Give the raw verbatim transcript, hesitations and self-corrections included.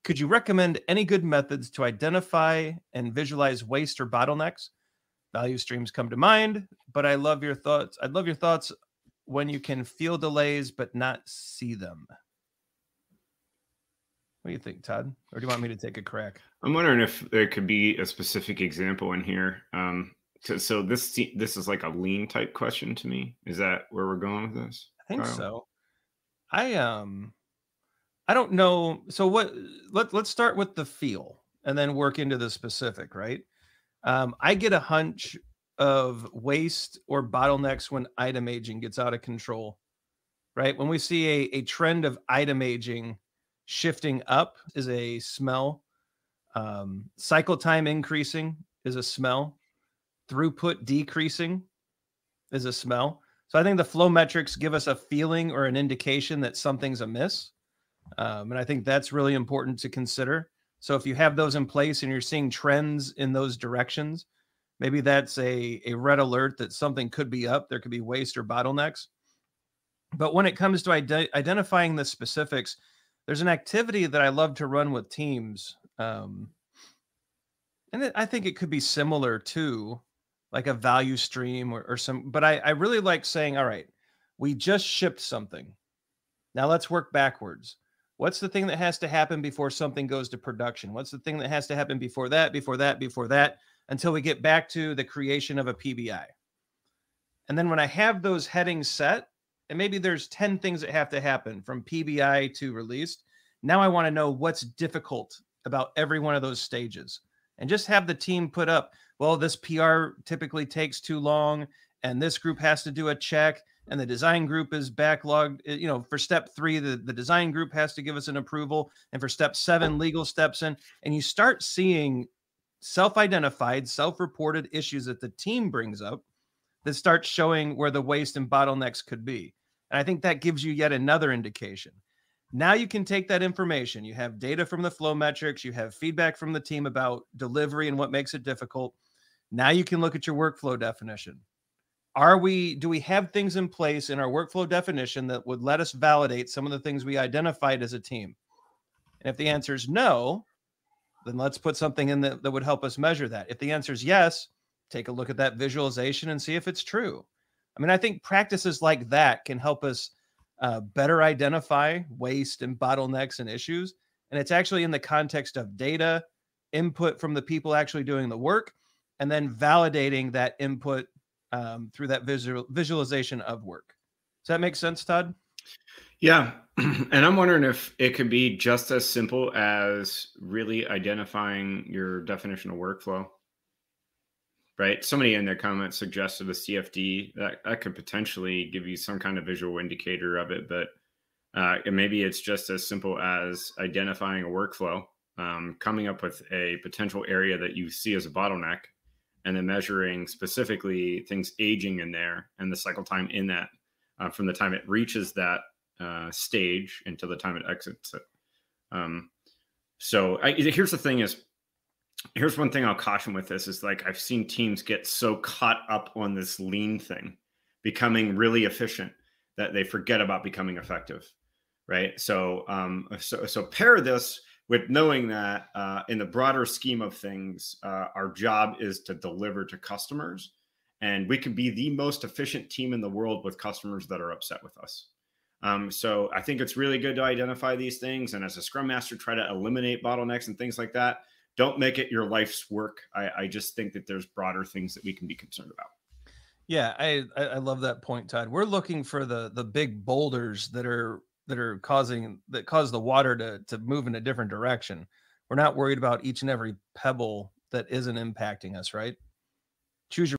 Could you recommend any good methods to identify and visualize waste or bottlenecks? Value streams come to mind, but I love your thoughts. I'd love your thoughts when you can feel delays but not see them. What do you think, Todd? Or do you want me to take a crack? I'm wondering if there could be a specific example in here. Um, so, so this se- this is like a lean type question to me. Is that where we're going with this, I think Kyle? so. I um I don't know. So what let let's start with the feel and then work into the specific, right? Um, I get a hunch of waste or bottlenecks when item aging gets out of control, right? When we see a, a trend of item aging shifting up is a smell. Um, cycle time increasing is a smell. Throughput decreasing is a smell. So I think the flow metrics give us a feeling or an indication that something's amiss. Um, and I think that's really important to consider. So if you have those in place and you're seeing trends in those directions, maybe that's a, a red alert that something could be up. There could be waste or bottlenecks. But when it comes to ide- identifying the specifics, there's an activity that I love to run with teams. Um, and it, I think it could be similar to like a value stream or, or some, but I, I really like saying, all right, we just shipped something. Now let's work backwards. What's the thing that has to happen before something goes to production? What's the thing that has to happen before that, before that, before that, until we get back to the creation of a P B I? And then when I have those headings set, and maybe there's ten things that have to happen from P B I to released, now I want to know what's difficult about every one of those stages. And just have the team put up, well, this P R typically takes too long, and this group has to do a check, and the design group is backlogged. You know, for step three, the, the design group has to give us an approval. And for step seven, legal steps in. And you start seeing self-identified, self-reported issues that the team brings up that starts showing where the waste and bottlenecks could be. And I think that gives you yet another indication. Now you can take that information. You have data from the flow metrics, you have feedback from the team about delivery and what makes it difficult. Now you can look at your workflow definition. Are we, do we have things in place in our workflow definition that would let us validate some of the things we identified as a team? And if the answer is no, then let's put something in that, that would help us measure that. If the answer is yes, take a look at that visualization and see if it's true. I mean, I think practices like that can help us uh, better identify waste and bottlenecks and issues. And it's actually in the context of data, input from the people actually doing the work, and then validating that input um, through that visual visualization of work. Does that make sense, Todd? Yeah. And I'm wondering if it could be just as simple as really identifying your definition of workflow. Right. Somebody in their comments suggested a C F D that, that could potentially give you some kind of visual indicator of it, but uh, and maybe it's just as simple as identifying a workflow, um, coming up with a potential area that you see as a bottleneck, and then measuring specifically things aging in there and the cycle time in that uh, from the time it reaches that uh, stage until the time it exits it. Um, so I, here's the thing is, here's one thing I'll caution with this is like, I've seen teams get so caught up on this lean thing, becoming really efficient, that they forget about becoming effective. Right. So, um, so, so pair this with knowing that uh, in the broader scheme of things, uh, our job is to deliver to customers, and we can be the most efficient team in the world with customers that are upset with us. Um, so I think it's really good to identify these things. And as a Scrum Master, try to eliminate bottlenecks and things like that. Don't make it your life's work. I, I just think that there's broader things that we can be concerned about. Yeah, I I love that point, Todd. We're looking for the the big boulders that are that are causing that cause the water to to move in a different direction. We're not worried about each and every pebble that isn't impacting us, right? Choose your